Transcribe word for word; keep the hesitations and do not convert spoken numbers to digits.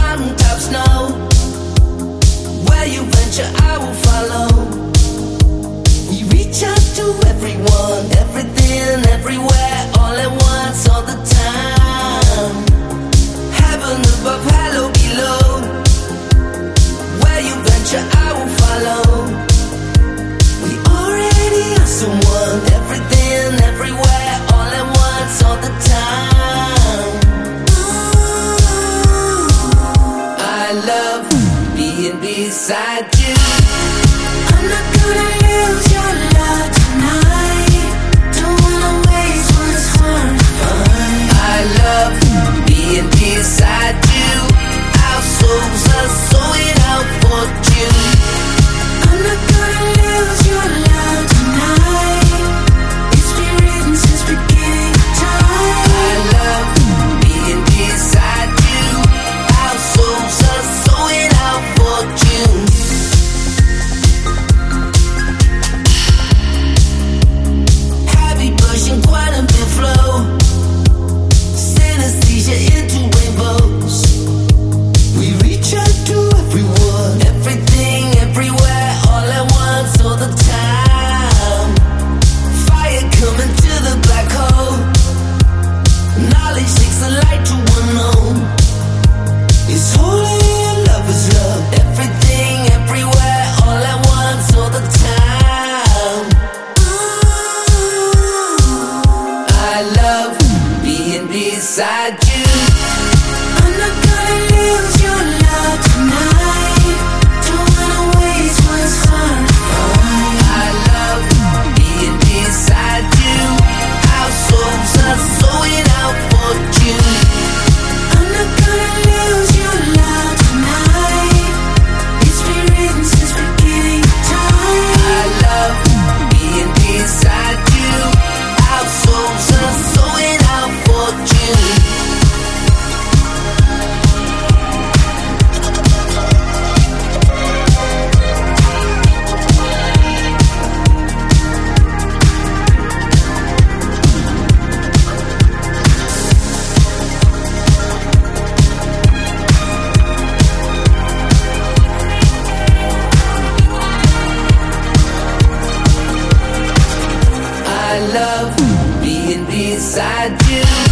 mountaintops know. Where you venture, I will follow. We reach out to everyone, everything, everywhere, all at once, all the time. Heaven above, hello below. Where you venture, I will follow. We already are someone, everything, everywhere, all at once, all the time. I love being beside you. I'm not gonna lose your love tonight. Don't wanna waste what's hard to find. I love being beside you. Our souls are sold out for you. I'm not gonna lose your love tonight. It's been written since beginning time. I love being beside you. Our souls are sold out for you. Heavy pushing quite a bit flow. Synesthesia into rainbows. We reach out to everyone, everything, everywhere, all at once, all the time. Fire coming to the black hole. Knowledge takes the light to unknown. It's holy and love is love. Everything, everywhere, all at once, all the time. I love being beside you. I'm not gonna lose your love tonight. Don't wanna waste what's hard to find. I love being beside you. Our souls are sold out for you. I'm not gonna lose your love tonight. It's been written since beginning time. I love being beside you. Our souls are sold out for you. I love being beside you.